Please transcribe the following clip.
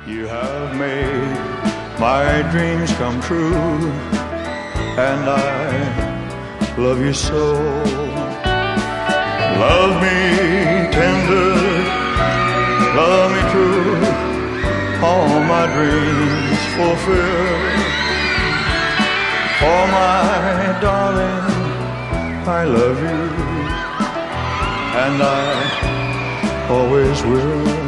You have made my dreams come true, and I love you so. Love me tender, love me true, all my dreams fulfill. For my darling, I love you, and I always will.